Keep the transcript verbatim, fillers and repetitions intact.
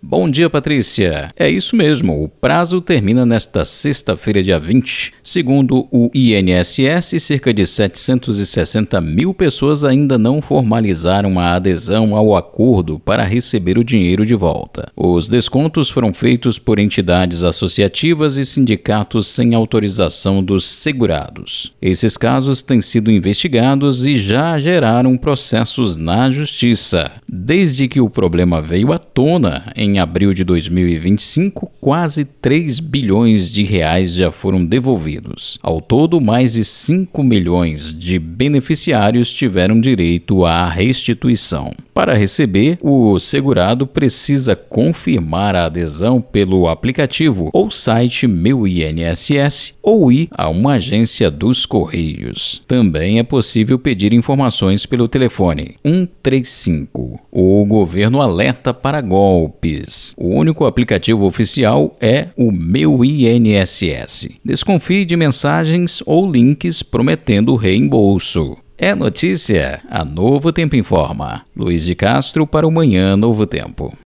Bom dia, Patrícia. É isso mesmo, o prazo termina nesta sexta-feira, dia vinte. Segundo o I N S S, cerca de setecentos e sessenta mil pessoas ainda não formalizaram a adesão ao acordo para receber o dinheiro de volta. Os descontos foram feitos por entidades associativas e sindicatos sem autorização dos segurados. Esses casos têm sido investigados e já geraram processos na Justiça. Desde que o problema veio à tona, em abril de dois mil e vinte e cinco, quase três bilhões de reais já foram devolvidos. Ao todo, mais de cinco milhões de beneficiários tiveram direito à restituição. Para receber, o segurado precisa confirmar a adesão pelo aplicativo ou site Meu I N S S ou ir a uma agência dos Correios. Também é possível pedir informações pelo telefone um três cinco. O governo alerta para golpes. O único aplicativo oficial é o Meu I N S S. Desconfie de mensagens ou links prometendo reembolso. É notícia, a Novo Tempo informa. Luiz de Castro para o Manhã Novo Tempo.